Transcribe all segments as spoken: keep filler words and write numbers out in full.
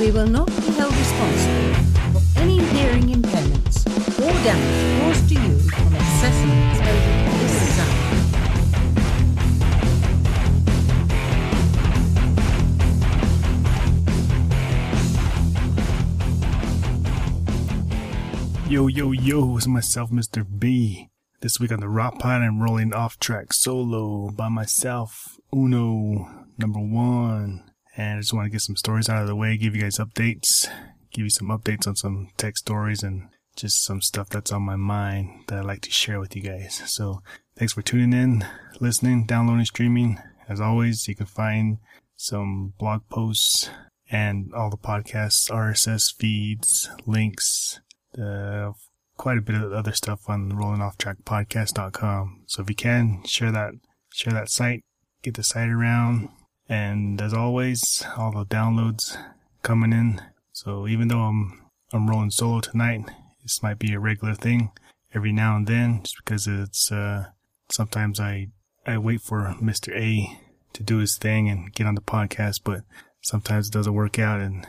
We will not be held responsible for any hearing impairments or damage caused to you from excessive exposure to this sound. Yo, yo, yo, it's myself, Mister B. This week on the Rock Pod, I'm rolling off track solo by myself, Uno, number one. And I just want to get some stories out of the way, give you guys updates, give you some updates on some tech stories and just some stuff that's on my mind that I'd like to share with you guys. So thanks for tuning in, listening, downloading, streaming. As always, you can find some blog posts and all the podcasts, R S S feeds, links, Uh, quite a bit of other stuff on rolling off track podcast dot com. So if you can, share that, share that site, get the site around. And as always, all the downloads coming in. So even though I'm, I'm rolling solo tonight, this might be a regular thing every now and then, just because it's, uh, sometimes I, I wait for Mister A to do his thing and get on the podcast, but sometimes it doesn't work out. And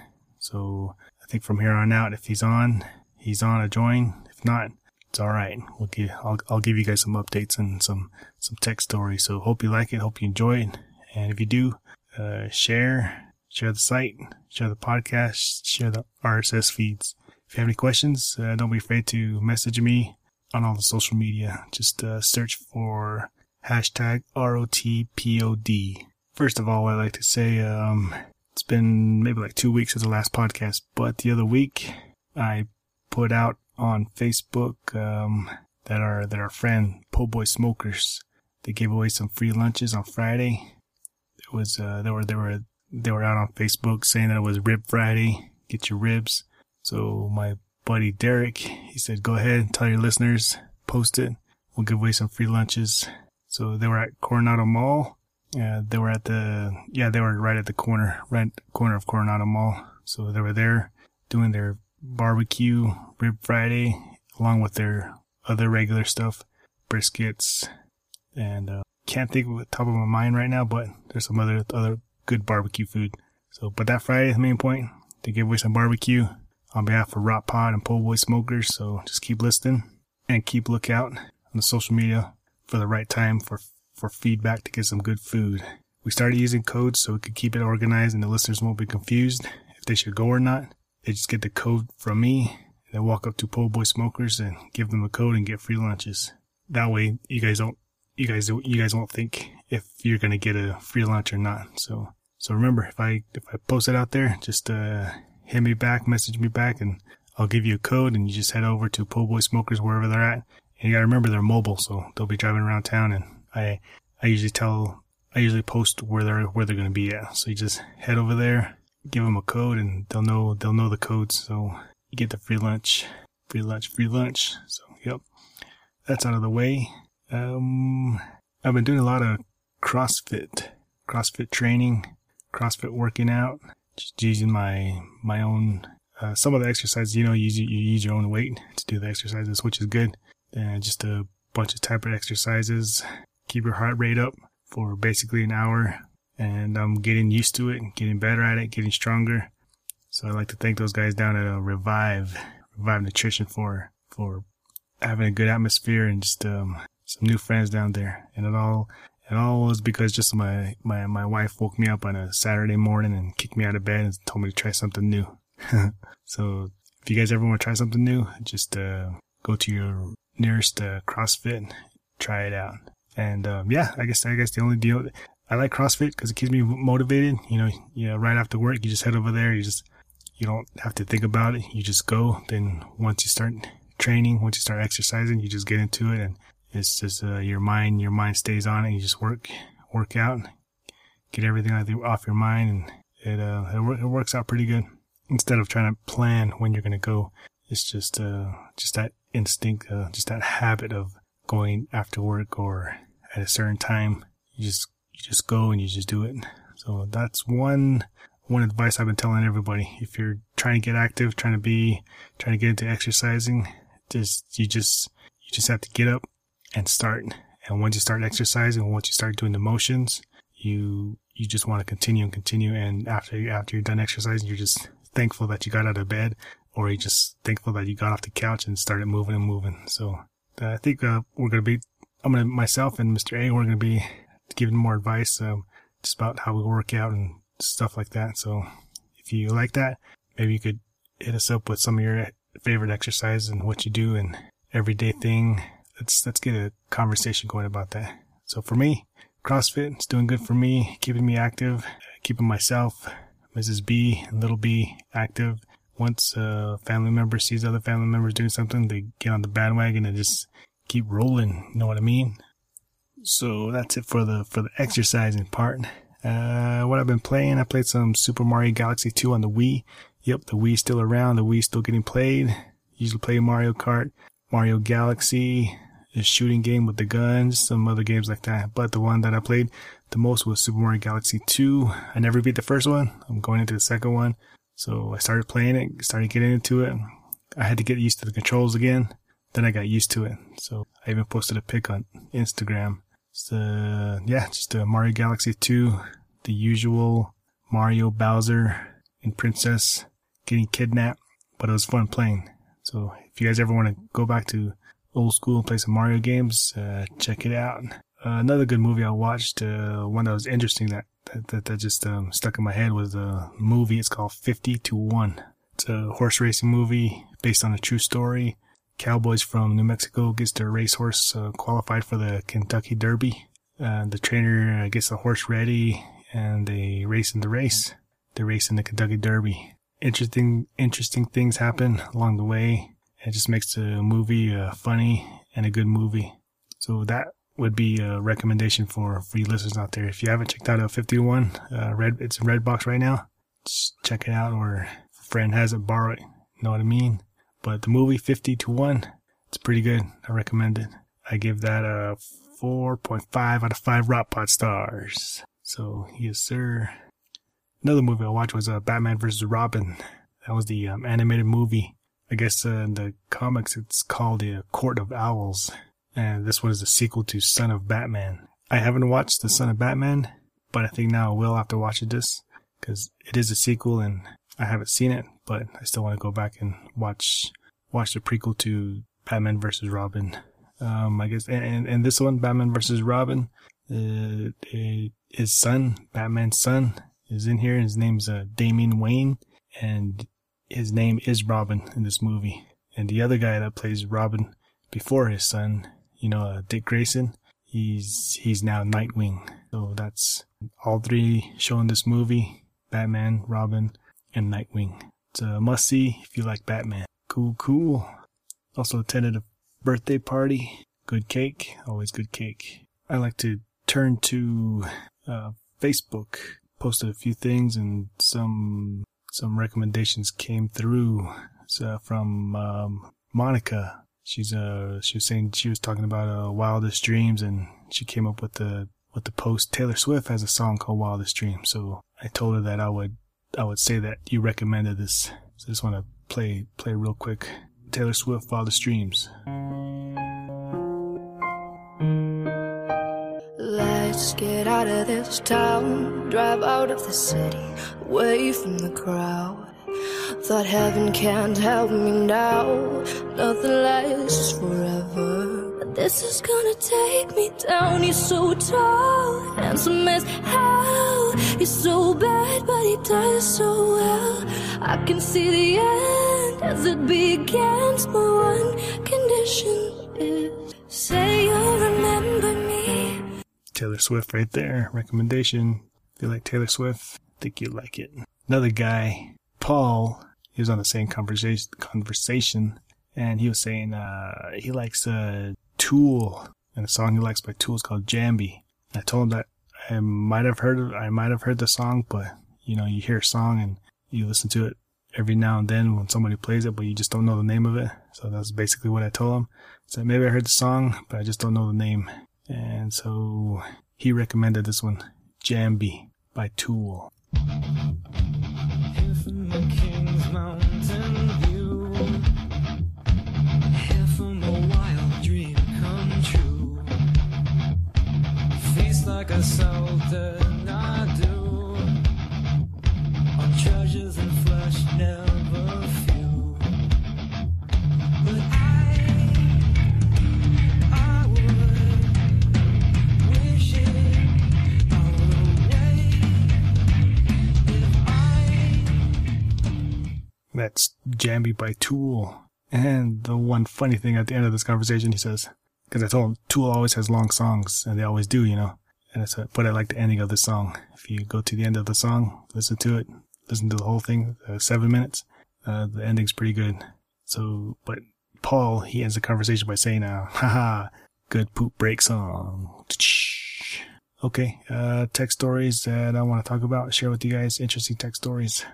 so I think from here on out, if he's on, he's on a join. If not, it's all right. We'll give, I'll, I'll give you guys some updates and some, some tech stories. So hope you like it. Hope you enjoy it. And if you do, uh, share, share the site, share the podcast, share the R S S feeds. If you have any questions, uh, don't be afraid to message me on all the social media. Just, uh, search for hashtag R O T P O D. First of all, I'd like to say, um, it's been maybe like two weeks since the last podcast, but the other week I put out on Facebook um, that our that our friend Po' Boy Smokers, they gave away some free lunches on Friday. It was uh, they were they were they were out on Facebook saying that it was Rib Friday. Get your ribs. So my buddy Derek, he said, go ahead, tell your listeners, post it. We'll give away some free lunches. So they were at Coronado Mall. Uh, they were at the yeah they were right at the corner right corner of Coronado Mall. So they were there doing their barbecue Rib Friday along with their other regular stuff, briskets, and uh, can't think of the top of my mind right now, but there's some other other good barbecue food. So, but that Friday, the main point, they gave away some barbecue on behalf of Rock Pod and Po' Boy Smokers. So just keep listening and keep lookout on the social media for the right time for for feedback to get some good food. We started using codes so we could keep it organized and the listeners won't be confused if they should go or not. They just get the code from me. They walk up to Po' Boy Smokers and give them a code and get free lunches. That way, you guys don't, you guys, you guys won't think if you're gonna get a free lunch or not. So, so remember, if I if I post it out there, just uh hit me back, message me back, and I'll give you a code, and you just head over to Po' Boy Smokers wherever they're at. And you gotta remember they're mobile, so they'll be driving around town, and I I usually tell I usually post where they're where they're gonna be at. So you just head over there, give them a code, and they'll know they'll know the codes. So you get the free lunch, free lunch, free lunch. So yep, that's out of the way. Um, I've been doing a lot of CrossFit, CrossFit training, CrossFit working out, just using my my own. Uh, some of the exercises, you know, you use you use your own weight to do the exercises, which is good. And just a bunch of type of exercises. Keep your heart rate up for basically an hour. And I'm getting used to it, getting better at it, getting stronger. So I'd like to thank those guys down at uh, Revive, Revive Nutrition for, for having a good atmosphere and just, um, some new friends down there. And it all, it all was because just my, my, my wife woke me up on a Saturday morning and kicked me out of bed and told me to try something new. So if you guys ever want to try something new, just, uh, go to your nearest, uh, CrossFit, try it out. And, um, yeah, I guess, I guess the only deal, I like CrossFit because it keeps me motivated. You know, you know, right after work, you just head over there. You just, you don't have to think about it. You just go. Then once you start training, once you start exercising, you just get into it, and it's just uh, your mind. Your mind stays on it. You just work, work out, get everything off your mind, and it uh, it, it works out pretty good. Instead of trying to plan when you're gonna go, it's just uh, just that instinct, uh, just that habit of going after work or at a certain time. You just You just go and you just do it. So that's one, one advice I've been telling everybody. If you're trying to get active, trying to be, trying to get into exercising, just, you just, you just have to get up and start. And once you start exercising, once you start doing the motions, you, you just want to continue and continue. And after, after you're done exercising, you're just thankful that you got out of bed, or you're just thankful that you got off the couch and started moving and moving. So uh, I think uh, we're going to be, I'm going to, myself and Mister A, we're going to be giving more advice um, just about how we work out and stuff like that. So if you like that, maybe you could hit us up with some of your favorite exercises and what you do and everyday thing. Let's, let's get a conversation going about that. So for me, CrossFit is doing good for me, keeping me active, keeping myself, Missus B, and Little B active. Once a family member sees other family members doing something, they get on the bandwagon and just keep rolling. You know what I mean? So that's it for the for the exercising part. Uh, what I've been playing, I played some Super Mario Galaxy two on the Wii. Yep, the Wii's still around. The Wii's still getting played. Usually play Mario Kart, Mario Galaxy, a shooting game with the guns, some other games like that. But the one that I played the most was Super Mario Galaxy two. I never beat the first one. I'm going into the second one. So I started playing it, started getting into it. I had to get used to the controls again. Then I got used to it. So I even posted a pic on Instagram. So uh, yeah, just uh, Mario Galaxy two, the usual Mario, Bowser, and Princess getting kidnapped. But it was fun playing. So if you guys ever want to go back to old school and play some Mario games, uh, check it out. Uh, another good movie I watched, uh, one that was interesting that that, that, that just um, stuck in my head was a movie. It's called fifty to one. It's a horse racing movie based on a true story. Cowboys from New Mexico gets their racehorse uh, qualified for the Kentucky Derby. Uh, the trainer uh, gets the horse ready and they race in the race. They race in the Kentucky Derby. Interesting, interesting things happen along the way. It just makes the movie uh, funny and a good movie. So that would be a recommendation for, for you listeners out there. If you haven't checked out a fifty-one, uh, red, it's in Redbox right now. Just check it out, or if a friend has it, borrow it. You know what I mean? But the movie fifty to one, it's pretty good. I recommend it. I give that a four point five out of five Rock Pod stars. So, yes, sir. Another movie I watched was uh, Batman versus Robin. That was the um, animated movie. I guess uh, in the comics it's called the Court of Owls. And this one is a sequel to Son of Batman. I haven't watched the Son of Batman, but I think now I will after watching this, because it is a sequel and I haven't seen it, but I still want to go back and watch watch the prequel to Batman versus Robin. Um, I guess, and, and this one, Batman versus Robin, uh, his son, Batman's son, is in here. His name's uh, Damian Wayne, and his name is Robin in this movie. And the other guy that plays Robin before his son, you know, uh, Dick Grayson, he's he's now Nightwing. So that's all three shown in this movie: Batman, Robin, and Nightwing. It's a must-see if you like Batman. Cool, cool. Also attended a birthday party. Good cake. Always good cake. I like to turn to uh, Facebook. Posted a few things and some some recommendations came through. It's uh, from um, Monica. She's uh she was saying she was talking about uh, Wildest Dreams, and she came up with the with the post. Taylor Swift has a song called Wildest Dreams. So I told her that I would I would say that you recommended this. So I just want to play play real quick. Taylor Swift, Wildest Dreams. Let's get out of this town, drive out of the city, away from the crowd. Thought heaven can't help me now, nothing lasts forever. But this is gonna take me down. He's so tall, handsome as hell. He's so bad, but he does so well. I can see the end as it begins. My one condition is, say you'll remember me. Taylor Swift right there. Recommendation. If you like Taylor Swift, I think you'd like it. Another guy, Paul, he was on the same conversation, conversation and he was saying uh, he likes uh, Tool, and the song he likes by Tool is called Jambi. And I told him that I might have heard of, I might have heard the song, but you know, you hear a song and you listen to it every now and then when somebody plays it, but you just don't know the name of it. So that's basically what I told him. So maybe I heard the song, but I just don't know the name. And so he recommended this one, Jambi by Tool. Here from the King's Mountain view, here from a wild dream come true. Feast like a sultan I do, on treasures and flesh never few. But I, I would wish it all away if I. That's Jambi by Tool. And the one funny thing at the end of this conversation, he says, because I told him Tool always has long songs, and they always do, you know. And it's a, but I like the ending of the song. If you go to the end of the song, listen to it, listen to the whole thing, uh, seven minutes, uh, the ending's pretty good. So, but Paul, he ends the conversation by saying, uh, haha, good poop break song. Okay, uh, tech stories that I want to talk about, share with you guys, interesting tech stories.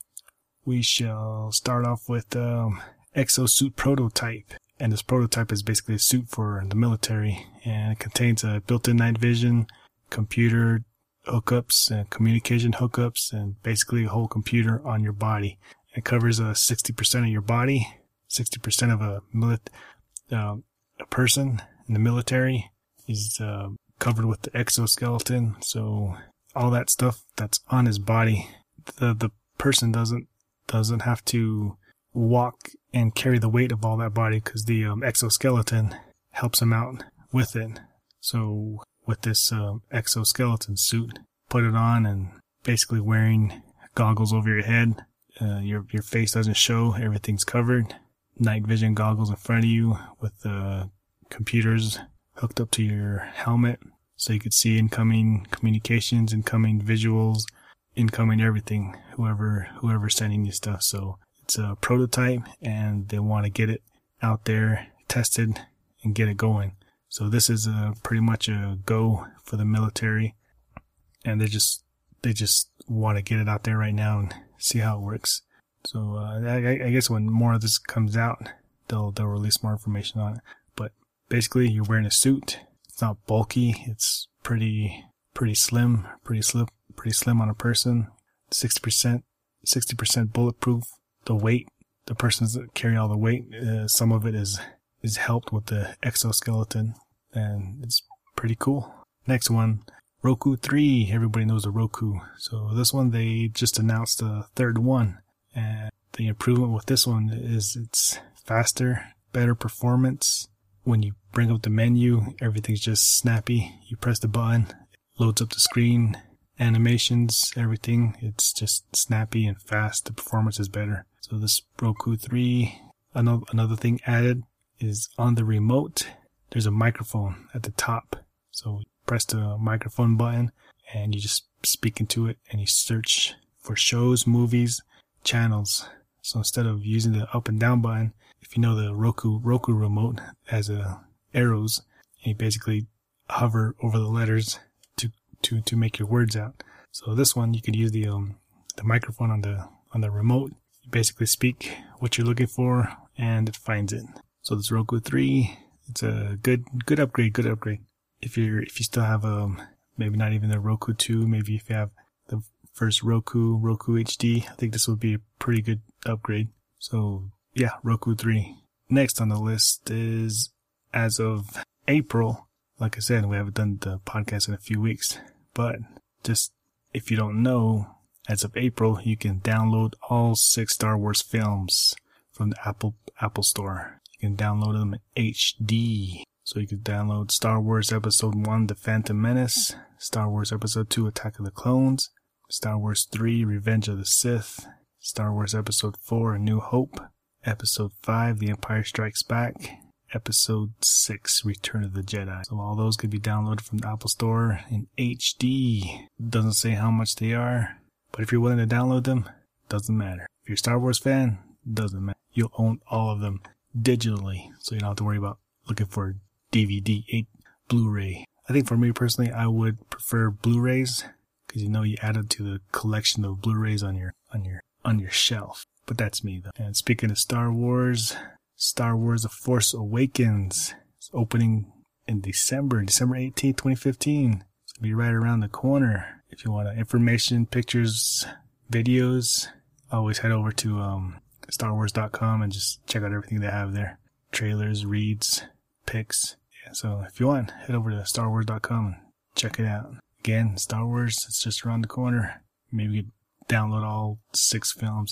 We shall start off with, um, exosuit prototype. And this prototype is basically a suit for the military, and it contains a built-in night vision, computer hookups, and communication hookups, and basically a whole computer on your body. It covers uh, sixty percent of your body, sixty percent of a milit- uh, a person in the military is uh, covered with the exoskeleton. So all that stuff that's on his body, the the person doesn't doesn't have to walk and carry the weight of all that body, because the um, exoskeleton helps him out with it. So with this um, exoskeleton suit, put it on and basically wearing goggles over your head. Uh, your your face doesn't show, everything's covered. Night vision goggles in front of you with the uh, computers hooked up to your helmet, so you could see incoming communications, incoming visuals, incoming everything. Whoever whoever's sending you stuff. So it's a prototype, and they want to get it out there, tested, and get it going. So this is a pretty much a go for the military, and they just they just want to get it out there right now and see how it works. So uh, I, I guess when more of this comes out, they'll they'll release more information on it. But basically, you're wearing a suit. It's not bulky. It's pretty pretty slim, pretty slim, pretty slim on a person. Sixty percent, sixty percent bulletproof. The weight, the persons that carry all the weight, uh, some of it is is helped with the exoskeleton, and it's pretty cool. Next one, Roku three. Everybody knows the Roku. So this one, they just announced the third one, and the improvement with this one is it's faster, better performance. When you bring up the menu, everything's just snappy. You press the button, it loads up the screen, animations, everything. It's just snappy and fast. The performance is better. So this Roku three, another, another thing added is on the remote, there's a microphone at the top. So you press the microphone button and you just speak into it, and you search for shows, movies, channels. So instead of using the up and down button, if you know the Roku Roku remote has a arrows, and you basically hover over the letters to, to, to make your words out. So this one, you could use the um the microphone on the on the remote. You basically speak what you're looking for, and it finds it. So this Roku three, it's a good good upgrade, good upgrade. If you're if you still have um maybe not even the Roku two, maybe if you have the first Roku, Roku H D, I think this would be a pretty good upgrade. So yeah, Roku three. Next on the list is, as of April, like I said, we haven't done the podcast in a few weeks, but just if you don't know, as of April, you can download all six Star Wars films from the Apple Apple Store. You can download them in H D. So you can download Star Wars Episode one, The Phantom Menace, Star Wars Episode two, Attack of the Clones, Star Wars three, Revenge of the Sith, Star Wars Episode four, A New Hope, Episode five, The Empire Strikes Back, Episode six, Return of the Jedi. So all those could be downloaded from the Apple Store in H D. Doesn't say how much they are, but if you're willing to download them, doesn't matter. If you're a Star Wars fan, doesn't matter. You'll own all of them digitally, so you don't have to worry about looking for D V D, eight Blu-ray. I think for me personally, I would prefer Blu-rays, because you know you add it to the collection of Blu-rays on your on your on your shelf. But that's me though. And speaking of Star Wars, Star Wars The Force Awakens is opening in December, December eighteenth, twenty fifteen. It's gonna be right around the corner. If you want information, pictures, videos, always head over to um, Star Wars dot com and just check out everything they have there. Trailers, reads, pics. Yeah, so if you want, head over to Star Wars dot com and check it out. Again, Star Wars, it's just around the corner. Maybe you could download all six films and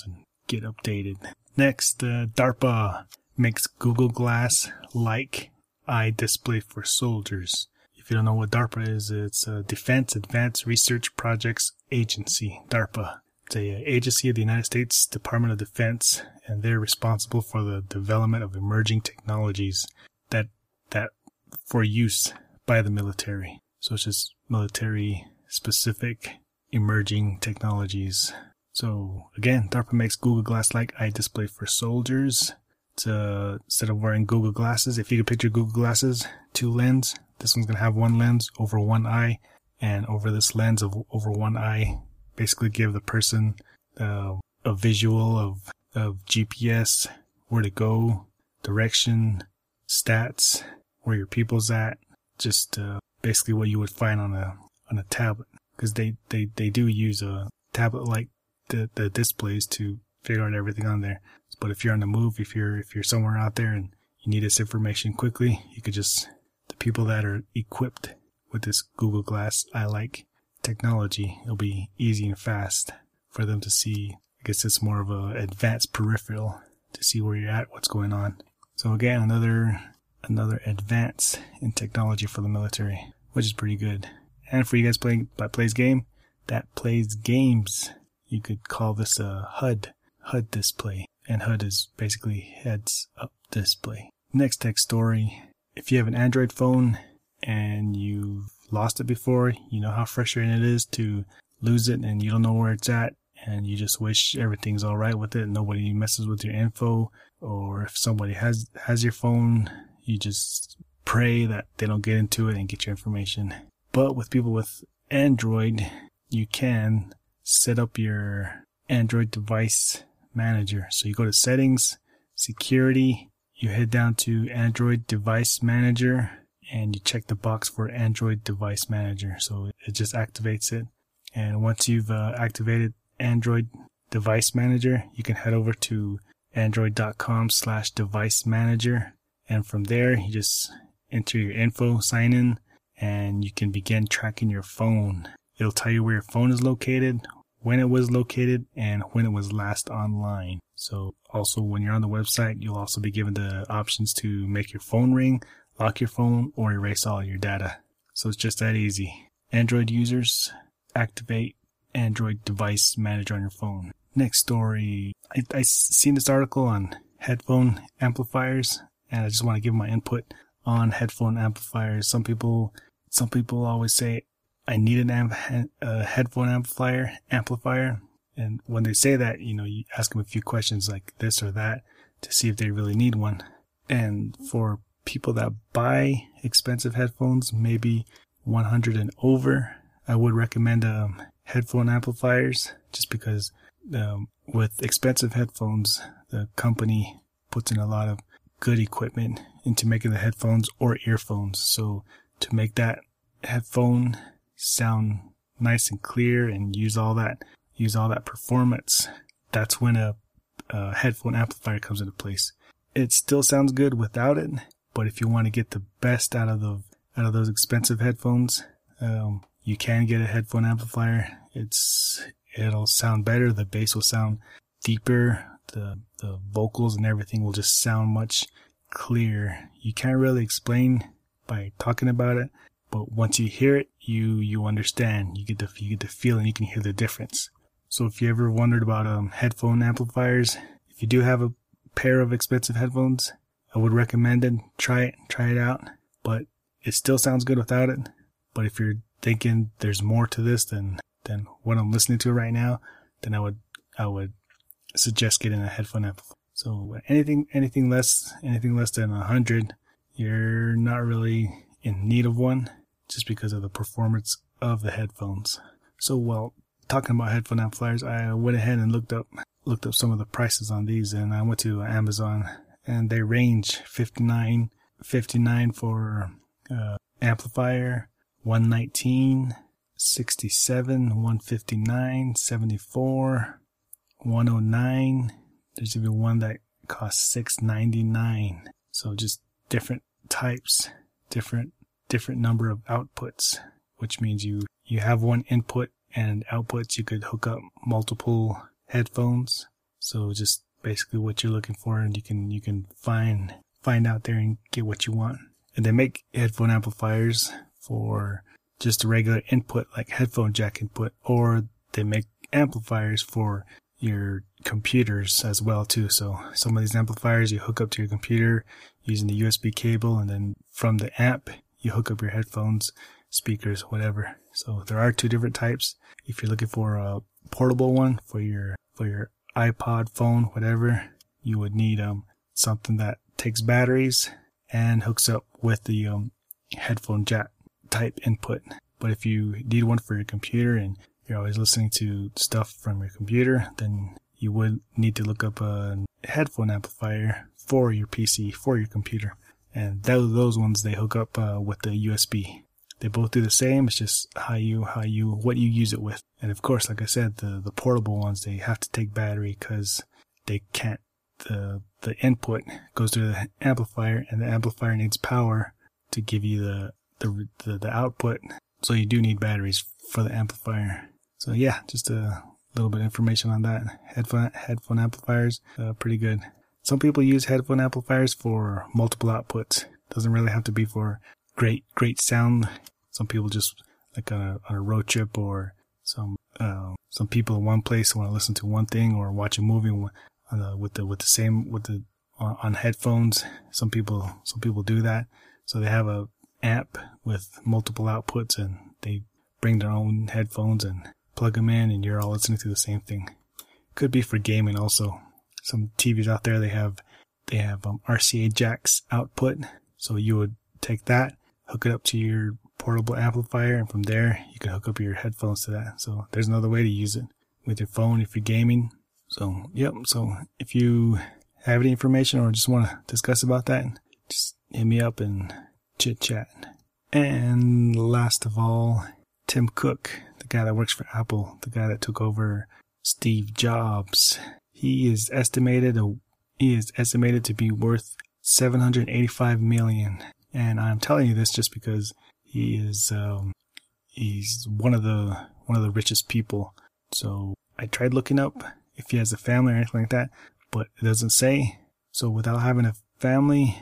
get updated. Next, uh, DARPA makes Google Glass-like eye display for soldiers. If you don't know what DARPA is, it's a Defense Advanced Research Projects Agency, DARPA. It's a agency of the United States Department of Defense, and they're responsible for the development of emerging technologies that that for use by the military. So it's just military-specific emerging technologies. So again, DARPA makes Google Glass-like eye display for soldiers. It's, uh, instead of wearing Google glasses, if you could picture Google glasses, two lens. This one's going to have one lens over one eye, and over this lens of over one eye, basically give the person uh, a visual of, of G P S, where to go, direction, stats, where your people's at, just uh, basically what you would find on a on a tablet, because they, they, they do use a tablet like the, the displays to figure out everything on there. But if you're on the move, if you're if you're somewhere out there and you need this information quickly, you could just, the people that are equipped with this Google Glass eye-like technology, it'll be easy and fast for them to see. I guess it's more of a advanced peripheral to see where you're at, what's going on. So again, another another advance in technology for the military, which is pretty good. And for you guys playing that plays game, that plays games, you could call this a H U D, H U D display. And H U D is basically heads up display. Next tech story. If you have an Android phone and you've lost it before, you know how frustrating it is to lose it and you don't know where it's at, and you just wish everything's alright with it, nobody messes with your info, or if somebody has has your phone, you just pray that they don't get into it and get your information. But with people with Android, you can set up your Android device manager. So you go to settings, security, you head down to Android device manager, and you check the box for Android device manager. So it just activates it. And once you've uh, activated Android device manager, you can head over to android.com slash device manager. And from there, you just enter your info, sign in, and you can begin tracking your phone. It'll tell you where your phone is located, when it was located, and when it was last online. So also when you're on the website, you'll also be given the options to make your phone ring, lock your phone, or erase all your data. So it's just that easy. Android users, activate Android device manager on your phone. Next story. I, I seen this article on headphone amplifiers, and I just want to give my input on headphone amplifiers. Some people, some people always say, I need an amp- a headphone amplifier, amplifier. And when they say that, you know, you ask them a few questions like this or that to see if they really need one. And for people that buy expensive headphones, maybe one hundred and over, I would recommend um, headphone amplifiers, just because um, with expensive headphones, the company puts in a lot of good equipment into making the headphones or earphones. So to make that headphone sound nice and clear and use all that use all that performance, that's when a, a headphone amplifier comes into place. It still sounds good without it, but if you want to get the best out of the out of those expensive headphones, um, you can get a headphone amplifier. It's it'll sound better. The bass will sound deeper. The the vocals and everything will just sound much clearer. You can't really explain by talking about it, but once you hear it, you you understand. You get the you get the feel, and you can hear the difference. So if you ever wondered about um headphone amplifiers, if you do have a pair of expensive headphones, I would recommend it. Try it, try it out. But it still sounds good without it. But if you're thinking there's more to this than than what I'm listening to right now, then I would I would suggest getting a headphone amplifier. So anything anything less anything less than a hundred, you're not really in need of one, just because of the performance of the headphones. So while talking about headphone amplifiers, I went ahead and looked up looked up some of the prices on these, and I went to Amazon, and they range fifty-nine for uh, amplifier, one nineteen, sixty-seven, one fifty-nine, seventy-four, one oh nine. There's even one that costs six ninety-nine. So just different types, different different number of outputs, which means you you have one input and outputs. You could hook up multiple headphones. So just basically what you're looking for, and you can you can find find out there and get what you want. And they make headphone amplifiers for just a regular input, like headphone jack input, or they make amplifiers for your computers as well too. So some of these amplifiers you hook up to your computer using the U S B cable, and then from the amp you hook up your headphones, speakers, whatever. So there are two different types. If you're looking for a portable one for your for your iPod, phone, whatever, you would need um something that takes batteries and hooks up with the um headphone jack type input. But if you need one for your computer and you're always listening to stuff from your computer, then you would need to look up a headphone amplifier for your P C, for your computer. And those those ones, they hook up uh, with the U S B. They both do the same. It's just how you, how you, what you use it with. And of course, like I said, the, the portable ones, they have to take battery because they can't, the, the input goes to the amplifier, and the amplifier needs power to give you the, the, the, the output. So you do need batteries for the amplifier. So yeah, just a little bit of information on that. Headphone, headphone amplifiers, uh, pretty good. Some people use headphone amplifiers for multiple outputs. Doesn't really have to be for great, great sound. Some people just, like on a, on a road trip, or some, uh, some people in one place want to listen to one thing or watch a movie on the, with the, with the same, with the, on, on headphones. Some people, some people do that. So they have a amp with multiple outputs, and they bring their own headphones and plug them in, and you're all listening to the same thing. Could be for gaming also. Some T Vs out there, they have, they have, um, R C A jacks output. So you would take that, hook it up to your portable amplifier, and from there you can hook up your headphones to that. So there's another way to use it with your phone if you're gaming. So, yep. So if you have any information or just want to discuss about that, just hit me up and chit chat. And last of all, Tim Cook, the guy that works for Apple, the guy that took over Steve Jobs. He is estimated, he is estimated to be worth seven hundred eighty-five million dollars. And I'm telling you this just because he is, um, he's one of the, one of the richest people. So I tried looking up if he has a family or anything like that, but it doesn't say. So without having a family,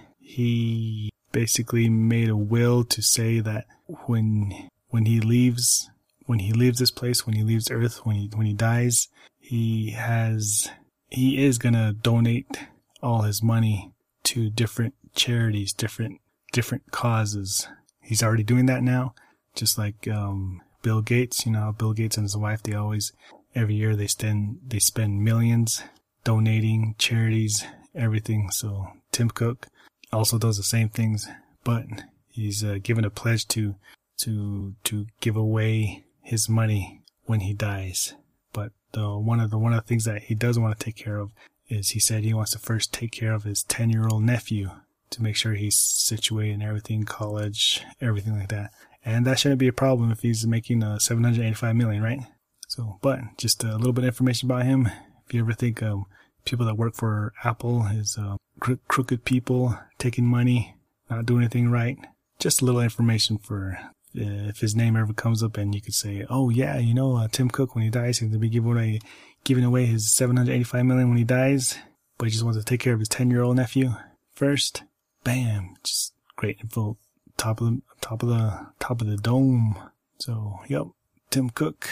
he basically made a will to say that when, when he leaves, when he leaves this place, when he leaves Earth, when he, when he dies, he has, he is gonna donate all his money to different charities, different, different causes. He's already doing that now, just like, um, Bill Gates. You know, Bill Gates and his wife, they always, every year they spend, they spend millions donating charities, everything. So Tim Cook also does the same things, but he's uh, given a pledge to, to, to give away his money when he dies. But the, one of the, one of the things that he does want to take care of is, he said he wants to first take care of his ten year old nephew to make sure he's situated and everything, college, everything like that. And that shouldn't be a problem if he's making uh, seven hundred eighty-five million, right? So, but just a little bit of information about him. If you ever think um, people that work for Apple is uh, cro- crooked people, taking money, not doing anything right, just a little information for uh, if his name ever comes up, and you could say, oh yeah, you know, uh, Tim Cook, when he dies, he's going to be giving away, giving away his seven hundred eighty-five million when he dies, but he just wants to take care of his ten year old nephew first. Bam, just great info. Top of the, top of the, top of the dome. So, yep, Tim Cook,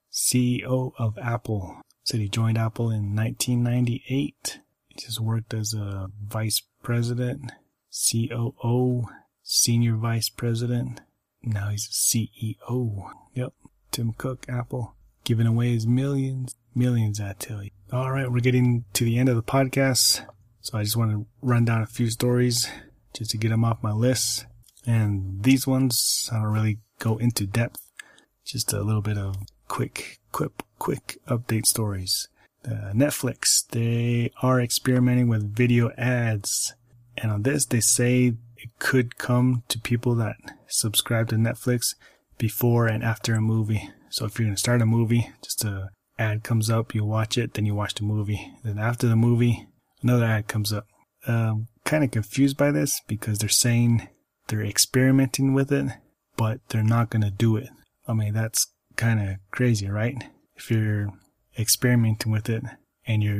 C E O of Apple, said he joined Apple in nineteen ninety-eight. He just worked as a vice president, C O O, senior vice president. Now he's a C E O. Yep, Tim Cook, Apple, giving away his millions, millions, I tell you. All right, we're getting to the end of the podcast. So I just want to run down a few stories just to get them off my list. And these ones, I don't really go into depth. Just a little bit of quick, quick, quick update stories. Uh, Netflix, they are experimenting with video ads. And on this, they say it could come to people that subscribe to Netflix before and after a movie. So if you're going to start a movie, just a ad comes up, you watch it, then you watch the movie. Then after the movie, another ad comes up. Um, kind of confused by this because they're saying they're experimenting with it, but they're not going to do it. I mean, that's kind of crazy, right? If you're experimenting with it and you're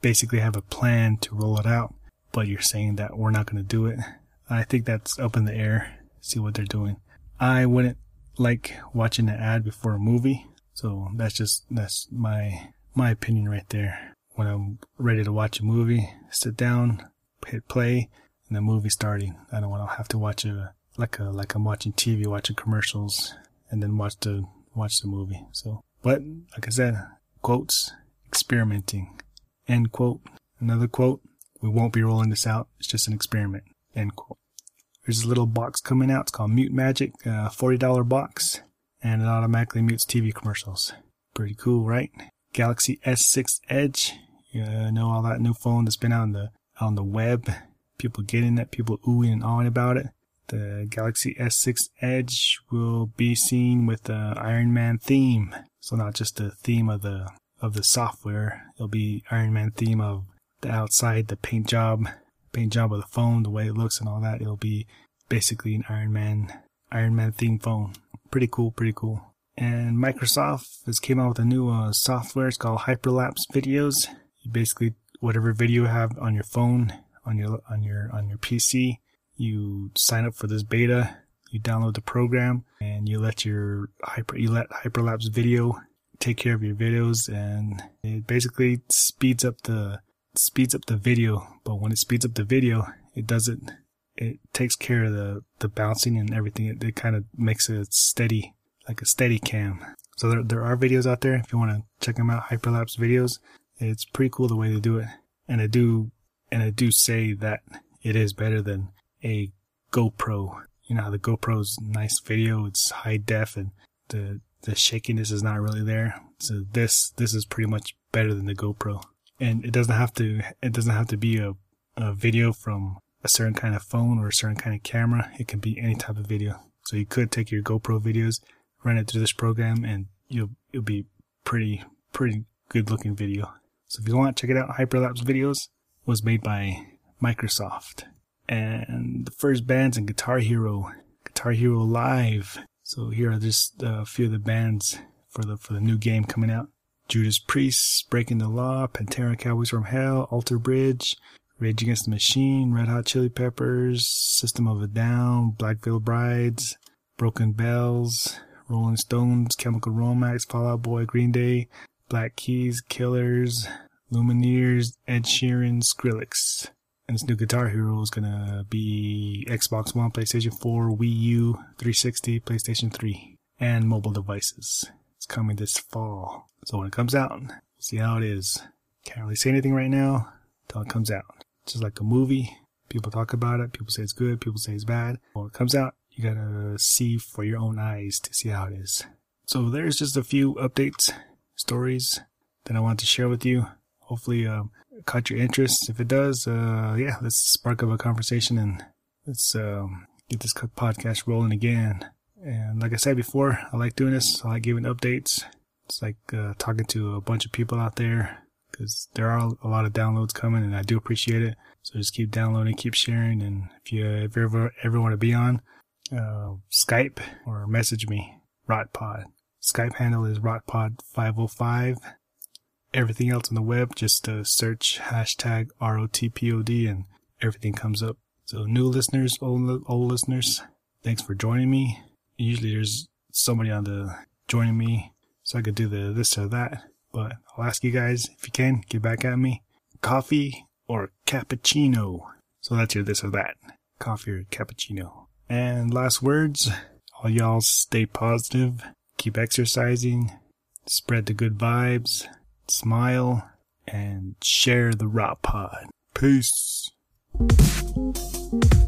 basically have a plan to roll it out, but you're saying that we're not going to do it. I think that's up in the air. See what they're doing. I wouldn't like watching an ad before a movie, so that's just that's my my opinion right there. When I'm ready to watch a movie, sit down, hit play, and the movie's starting. I don't want to have to watch a like a like I'm watching T V, watching commercials, and then watch the watch the movie. So, but like I said, quotes, experimenting. End quote. Another quote. We won't be rolling this out. It's just an experiment. End quote. There's a little box coming out. It's called Mute Magic, a forty dollars box, and it automatically mutes T V commercials. Pretty cool, right? Galaxy S six Edge. You know, all that new phone that's been out on the on the web. People getting it. People oohing and awing about it. The Galaxy S six Edge will be seen with the Iron Man theme. So not just the theme of the of the software. It'll be Iron Man theme of the outside, the paint job, paint job of the phone, the way it looks and all that. It'll be basically an Iron Man Iron Man theme phone. Pretty cool, pretty cool. And Microsoft has came out with a new uh, software. It's called Hyperlapse Videos. You basically, whatever video you have on your phone, on your on your on your P C, you sign up for this beta. You download the program, and you let your hyper you let Hyperlapse Video take care of your videos, and it basically speeds up the speeds up the video. But when it speeds up the video, it doesn't. It takes care of the the bouncing and everything. It, it kind of makes it steady, like a steady cam. So there there are videos out there if you want to check them out. Hyperlapse Videos. It's pretty cool the way they do it, and I do and I do say that it is better than a GoPro. You know how the GoPro's nice video, it's high def, and the the shakiness is not really there. So this this is pretty much better than the GoPro, and it doesn't have to it doesn't have to be a a video from a certain kind of phone or a certain kind of camera. It can be any type of video. So you could take your GoPro videos, run it through this program, and you'll it'll be pretty pretty good looking video. So if you want, check it out. Hyperlapse Videos was made by Microsoft. And the first band's in Guitar Hero, Guitar Hero Live. So here are just a few of the bands for the for the new game coming out. Judas Priest, Breaking the Law, Pantera, Cowboys from Hell, Alter Bridge, Rage Against the Machine, Red Hot Chili Peppers, System of a Down, Black Veil Brides, Broken Bells, Rolling Stones, Chemical Romance, Fall Out Boy, Green Day, Black Keys, Killers, Lumineers, Ed Sheeran, Skrillex. And this new Guitar Hero is going to be Xbox One, PlayStation four, Wii U, three sixty, PlayStation three, and mobile devices. It's coming this fall. So when it comes out, we'll see how it is. Can't really say anything right now until it comes out. It's just like a movie. People talk about it. People say it's good. People say it's bad. When it comes out, you got to see for your own eyes to see how it is. So there's just a few updates, stories that I want to share with you. Hopefully, um, caught your interest. If it does, uh, yeah, let's spark up a conversation and let's um, get this podcast rolling again. And like I said before, I like doing this. I like giving updates. It's like uh, talking to a bunch of people out there because there are a lot of downloads coming, and I do appreciate it. So just keep downloading, keep sharing, and if you, if you ever ever want to be on, uh, Skype or message me, Rotpod. Skype handle is Rotpod five oh five. Everything else on the web, just uh, search hashtag R O T P O D and everything comes up. So new listeners, old, old listeners, thanks for joining me. Usually there's somebody on the joining me so I could do the this or that. But I'll ask you guys, if you can, get back at me. Coffee or cappuccino? So that's your this or that. Coffee or cappuccino. And last words, all y'all stay positive, keep exercising, spread the good vibes, smile, and share the Rot Pod. Peace.